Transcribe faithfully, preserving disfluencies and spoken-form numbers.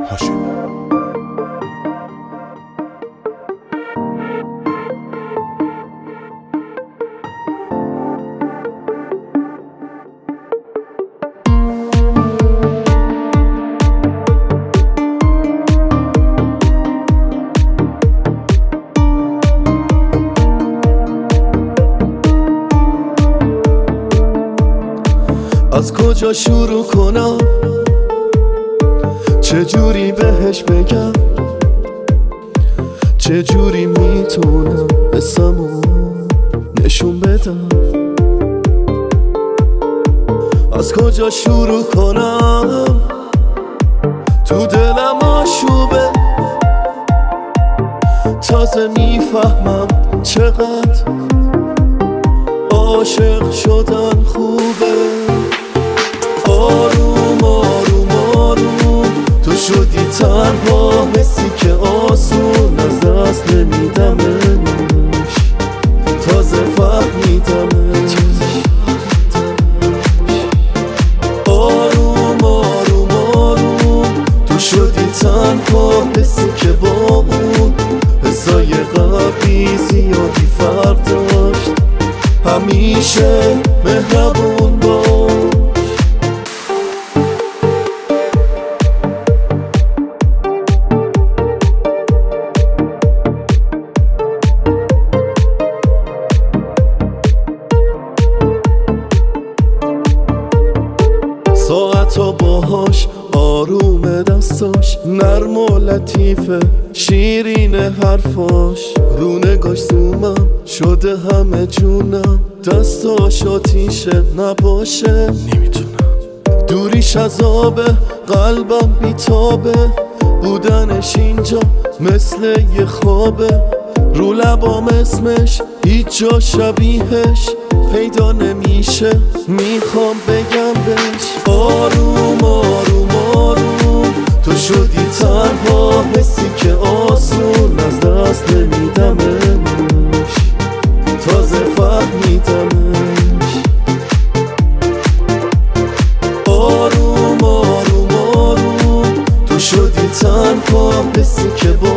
هاشم. از کجا شروع کنم، چجوری بهش بگم، چجوری میتونم اسمو نشون بدم. از کجا شروع کنم، تو دلم آشوبه، تازه میفهمم چقدر عاشق شدن خوبه. آروم آروم آروم تو شدی تنها، حسی که آسون از دست نمیدمش، تازه فهمیدمش. آروم آروم آروم تو شدی تنها، حسی که با اون حسای قبلی زیادی فرق داشت. همیشه مهربون باش. ساعتا باهاش آروم دستاش، نرم و لطیفه شیرین حرفاش، رو نگاش زومم شده همه جونم، دستاش آتیشه نباشه نمیتونم. دوریش عذابه، قلبم بیتابه، بودنش اینجا مثل یه خوابه. رو لبام اسمش هیچ جا شبیهش پیدا نمیشه، میخوام بگم بهش. آروم آروم آروم تو شدی تنها، حسی که آسون از دست نمیدمش، تازه فهمیدمش. آروم آروم آروم تو شدی تنها، حسی که با